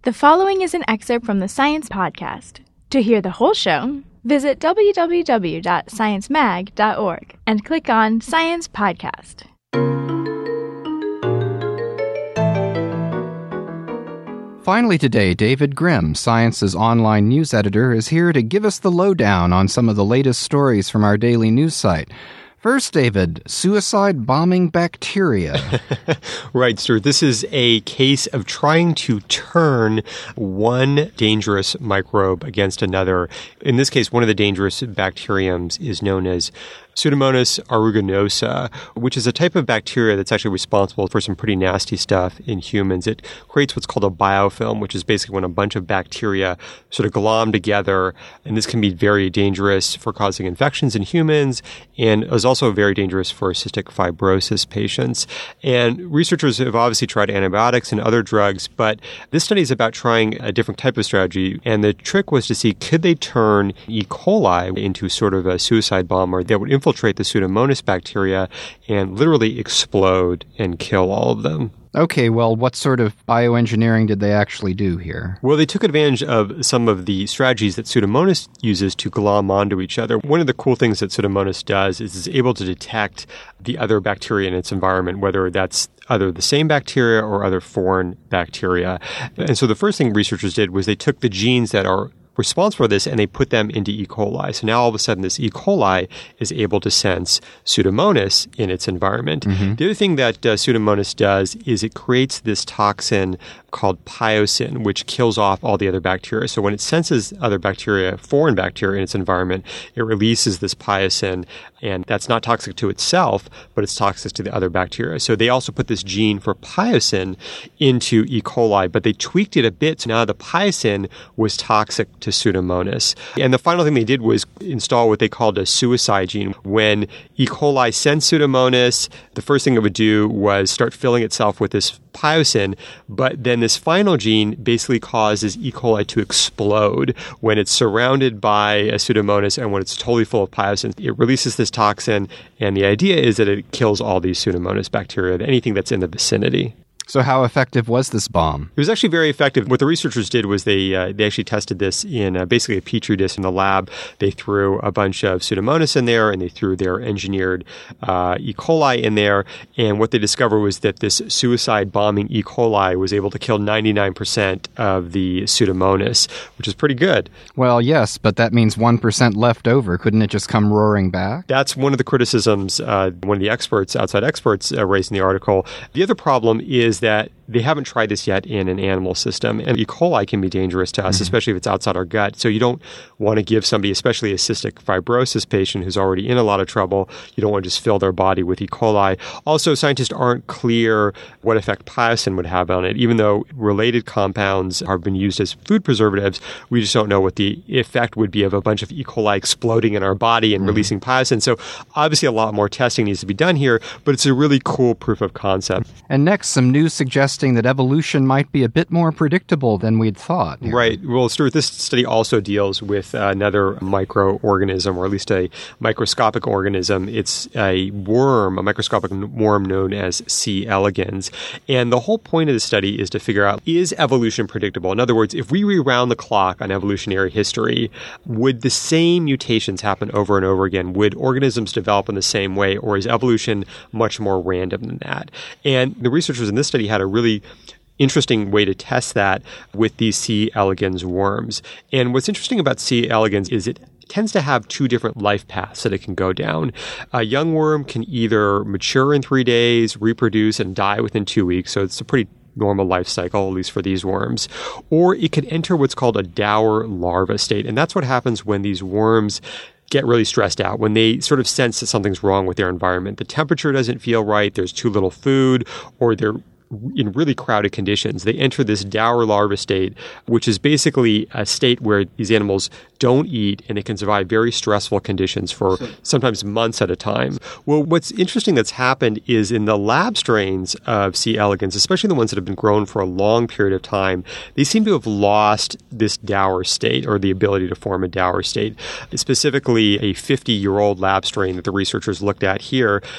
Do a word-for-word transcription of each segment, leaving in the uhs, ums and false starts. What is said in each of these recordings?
The following is an excerpt from the Science Podcast. To hear the whole show, visit w w w dot science mag dot org and click on Science Podcast. Finally today, David Grimm, Science's online news editor, is here to give us the lowdown on some of the latest stories from our daily news site. First, David, suicide bombing bacteria. Right, Stuart. This is a case of trying to turn one dangerous microbe against another. In this case, one of the dangerous bacteriums is known as Pseudomonas aeruginosa, which is a type of bacteria that's actually responsible for some pretty nasty stuff in humans. It creates what's called a biofilm, which is basically when a bunch of bacteria sort of glom together, and this can be very dangerous for causing infections in humans, and is also very dangerous for cystic fibrosis patients. And researchers have obviously tried antibiotics and other drugs, but this study is about trying a different type of strategy, and the trick was to see, could they turn E. coli into sort of a suicide bomber that would infiltrate the Pseudomonas bacteria and literally explode and kill all of them. Okay, well, what sort of bioengineering did they actually do here? Well, they took advantage of some of the strategies that Pseudomonas uses to glom onto each other. One of the cool things that Pseudomonas does is it's able to detect the other bacteria in its environment, whether that's either the same bacteria or other foreign bacteria. And so the first thing researchers did was they took the genes that are responsible for this and they put them into E. coli. So now all of a sudden this E. coli is able to sense Pseudomonas in its environment. Mm-hmm. The other thing that uh, Pseudomonas does is it creates this toxin called piocin, which kills off all the other bacteria. So when it senses other bacteria, foreign bacteria in its environment, it releases this piocin, and that's not toxic to itself, but it's toxic to the other bacteria. So they also put this gene for piocin into E. coli, but they tweaked it a bit. So now the piocin was toxic to Pseudomonas. And the final thing they did was install what they called a suicide gene. When E. coli sensed Pseudomonas, the first thing it would do was start filling itself with this piocin, but then this final gene basically causes E. coli to explode when it's surrounded by a Pseudomonas, and when it's totally full of piocin, it releases this toxin, and the idea is that it kills all these Pseudomonas bacteria, anything that's in the vicinity. So how effective was this bomb? It was actually very effective. What the researchers did was they uh, they actually tested this in uh, basically a petri dish in the lab. They threw a bunch of Pseudomonas in there, and they threw their engineered uh, E. coli in there. And what they discovered was that this suicide bombing E. coli was able to kill ninety-nine percent of the Pseudomonas, which is pretty good. Well, yes, but that means one percent left over. Couldn't it just come roaring back? That's one of the criticisms uh, one of the experts, outside experts, uh, raised in the article. The other problem is that they haven't tried this yet in an animal system. And E. coli can be dangerous to us, mm-hmm. especially if it's outside our gut. So you don't want to give somebody, especially a cystic fibrosis patient who's already in a lot of trouble, you don't want to just fill their body with E. coli. Also, scientists aren't clear what effect piocin would have on it. Even though related compounds have been used as food preservatives, we just don't know what the effect would be of a bunch of E. coli exploding in our body and mm-hmm. releasing piocin. So obviously a lot more testing needs to be done here, but it's a really cool proof of concept. And next, some news suggesting that evolution might be a bit more predictable than we'd thought. Here. Right. Well, Stuart, this study also deals with uh, another microorganism, or at least a microscopic organism. It's a worm, a microscopic worm known as C. elegans. And the whole point of the study is to figure out, is evolution predictable? In other words, if we rewound the clock on evolutionary history, would the same mutations happen over and over again? Would organisms develop in the same way, or is evolution much more random than that? And the researchers in this study had a really interesting way to test that with these C. elegans worms. And what's interesting about C. elegans is it tends to have two different life paths that it can go down. A young worm can either mature in three days, reproduce, and die within two weeks. So it's a pretty normal life cycle, at least for these worms. Or it could enter what's called a dour larva state. And that's what happens when these worms get really stressed out, when they sort of sense that something's wrong with their environment. The temperature doesn't feel right, there's too little food, or they're in really crowded conditions. They enter this dour larva state, which is basically a state where these animals don't eat and they can survive very stressful conditions for sometimes months at a time. Well, what's interesting that's happened is in the lab strains of C. elegans, especially the ones that have been grown for a long period of time, they seem to have lost this dour state, or the ability to form a dour state. Specifically, a fifty-year-old lab strain that the researchers looked at here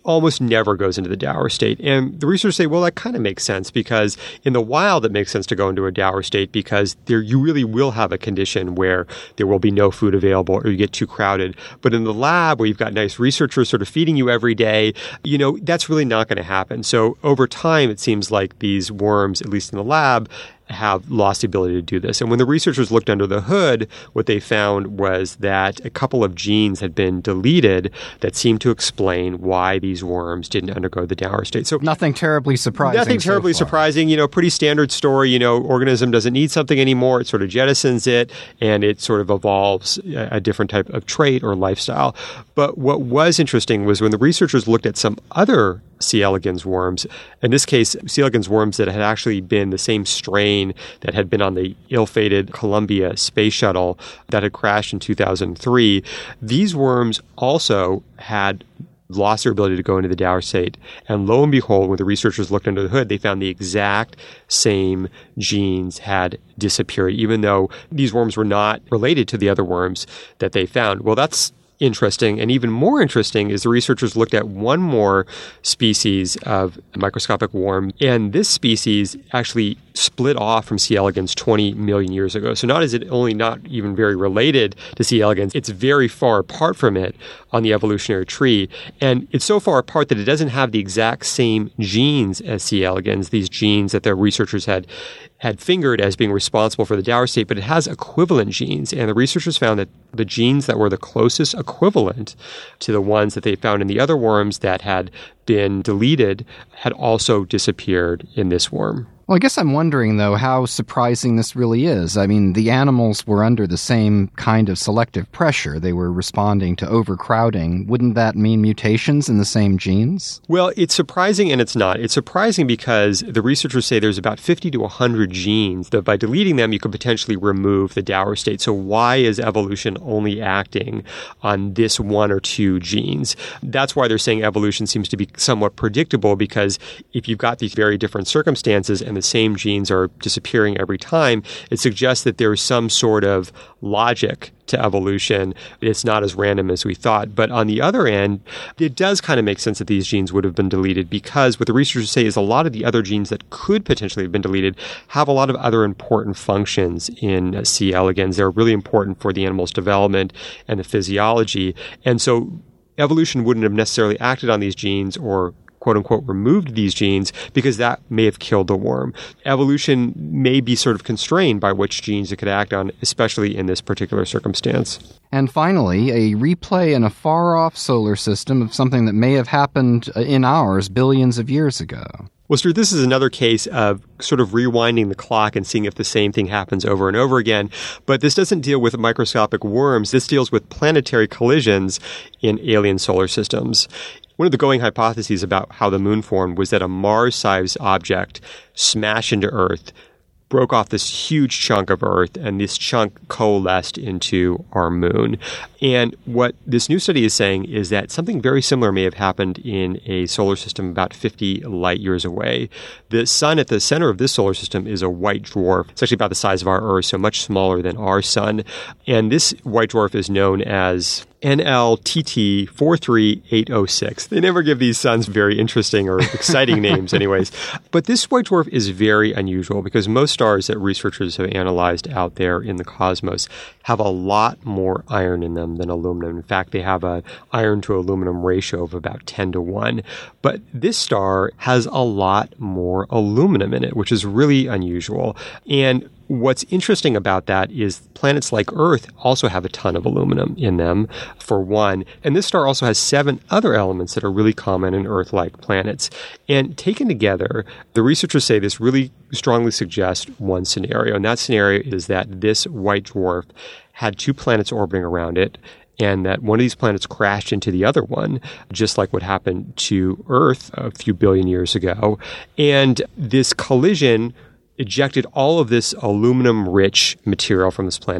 almost never goes into the dour state. And the researchers say, well, that kind of makes sense because in the wild, it makes sense to go into a dour state because there you really will have a condition where there will be no food available or you get too crowded. But in the lab where you've got nice researchers sort of feeding you every day, you know, that's really not going to happen. So over time, it seems like these worms, at least in the lab, have lost the ability to do this. And when the researchers looked under the hood, what they found was that a couple of genes had been deleted that seemed to explain why these worms didn't undergo the dour state. So nothing terribly surprising. Nothing terribly so far. surprising. You know, pretty standard story. You know, organism doesn't need something anymore. It sort of jettisons it, and it sort of evolves a, a different type of trait or lifestyle. But what was interesting was when the researchers looked at some other C. elegans worms, in this case, C. elegans worms that had actually been the same strain that had been on the ill-fated Columbia space shuttle that had crashed in two thousand three. These worms also had lost their ability to go into the dour state. And lo and behold, when the researchers looked under the hood, they found the exact same genes had disappeared, even though these worms were not related to the other worms that they found. Well, that's interesting. And even more interesting is the researchers looked at one more species of microscopic worm, and this species actually split off from C. elegans twenty million years ago. So not is it only not even very related to C. elegans, it's very far apart from it on the evolutionary tree. And it's so far apart that it doesn't have the exact same genes as C. elegans, these genes that the researchers had had fingered as being responsible for the dour state, but it has equivalent genes. And the researchers found that the genes that were the closest equivalent to the ones that they found in the other worms that had been deleted had also disappeared in this worm. Well, I guess I'm wondering, though, how surprising this really is. I mean, the animals were under the same kind of selective pressure. They were responding to overcrowding. Wouldn't that mean mutations in the same genes? Well, it's surprising and it's not. It's surprising because the researchers say there's about fifty to one hundred genes that by deleting them, you could potentially remove the dour state. So why is evolution only acting on this one or two genes? That's why they're saying evolution seems to be somewhat predictable, because if you've got these very different circumstances and the same genes are disappearing every time, it suggests that there is some sort of logic to evolution. It's not as random as we thought. But on the other end, it does kind of make sense that these genes would have been deleted, because what the researchers say is a lot of the other genes that could potentially have been deleted have a lot of other important functions in C. elegans. They're really important for the animal's development and the physiology. And so evolution wouldn't have necessarily acted on these genes or quote-unquote removed these genes, because that may have killed the worm. Evolution may be sort of constrained by which genes it could act on, especially in this particular circumstance. And finally, a replay in a far-off solar system of something that may have happened in ours billions of years ago. Well, Stuart, this is another case of sort of rewinding the clock and seeing if the same thing happens over and over again. But this doesn't deal with microscopic worms. This deals with planetary collisions in alien solar systems. One of the going hypotheses about how the moon formed was that a Mars-sized object smashed into Earth, broke off this huge chunk of Earth, and this chunk coalesced into our moon. And what this new study is saying is that something very similar may have happened in a solar system about fifty light years away. The sun at the center of this solar system is a white dwarf. It's actually about the size of our Earth, so much smaller than our sun. And this white dwarf is known as N L T T four three eight oh six. They never give these suns very interesting or exciting names anyways. But this white dwarf is very unusual because most stars that researchers have analyzed out there in the cosmos have a lot more iron in them than aluminum. In fact, they have an iron to aluminum ratio of about ten to one. But this star has a lot more aluminum in it, which is really unusual. And what's interesting about that is planets like Earth also have a ton of aluminum in them, for one. And this star also has seven other elements that are really common in Earth-like planets. And taken together, the researchers say this really strongly suggests one scenario. And that scenario is that this white dwarf had two planets orbiting around it, and that one of these planets crashed into the other one, just like what happened to Earth a few billion years ago. And this collision ejected all of this aluminum-rich material from this planet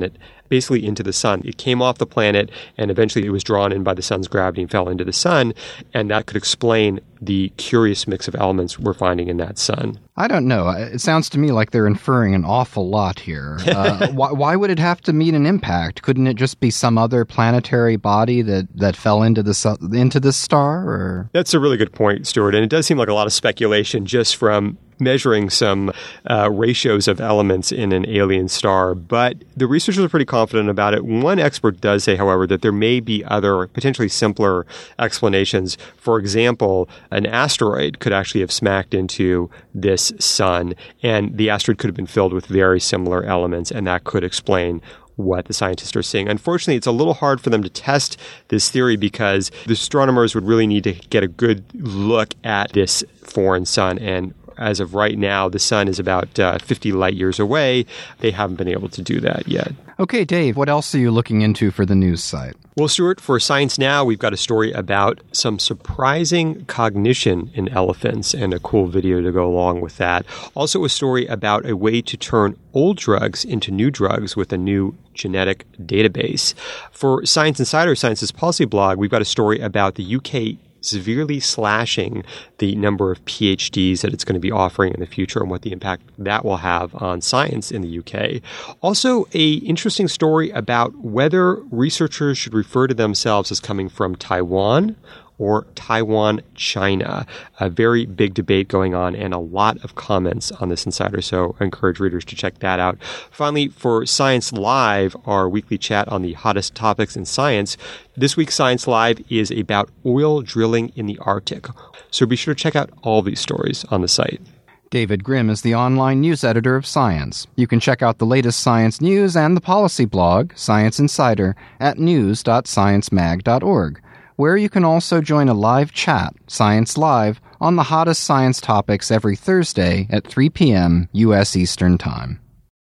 basically into the sun. It came off the planet, and eventually it was drawn in by the sun's gravity and fell into the sun, and that could explain the curious mix of elements we're finding in that sun. I don't know. It sounds to me like they're inferring an awful lot here. Uh, why, why would it have to meet an impact? Couldn't it just be some other planetary body that, that fell into the su- into this star? Or? That's a really good point, Stuart. And it does seem like a lot of speculation just from measuring some uh, ratios of elements in an alien star. But the researchers are pretty confident about it. One expert does say, however, that there may be other potentially simpler explanations. For example, an asteroid could actually have smacked into this sun, and the asteroid could have been filled with very similar elements, and that could explain what the scientists are seeing. Unfortunately, it's a little hard for them to test this theory because the astronomers would really need to get a good look at this foreign sun, and as of right now, the sun is about uh, fifty light years away. They haven't been able to do that yet. Okay, Dave, what else are you looking into for the news site? Well, Stuart, for Science Now, we've got a story about some surprising cognition in elephants and a cool video to go along with that. Also, a story about a way to turn old drugs into new drugs with a new genetic database. For Science Insider, Science's policy blog, we've got a story about the U K severely slashing the number of P H Ds that it's going to be offering in the future and what the impact that will have on science in the U K. Also, a interesting story about whether researchers should refer to themselves as coming from Taiwan or Taiwan, China. A very big debate going on and a lot of comments on this Insider, so I encourage readers to check that out. Finally, for Science Live, our weekly chat on the hottest topics in science, this week's Science Live is about oil drilling in the Arctic. So be sure to check out all these stories on the site. David Grimm is the online news editor of Science. You can check out the latest science news and the policy blog, Science Insider, at news dot science mag dot org. Where you can also join a live chat, Science Live, on the hottest science topics every Thursday at three p.m. U S Eastern Time.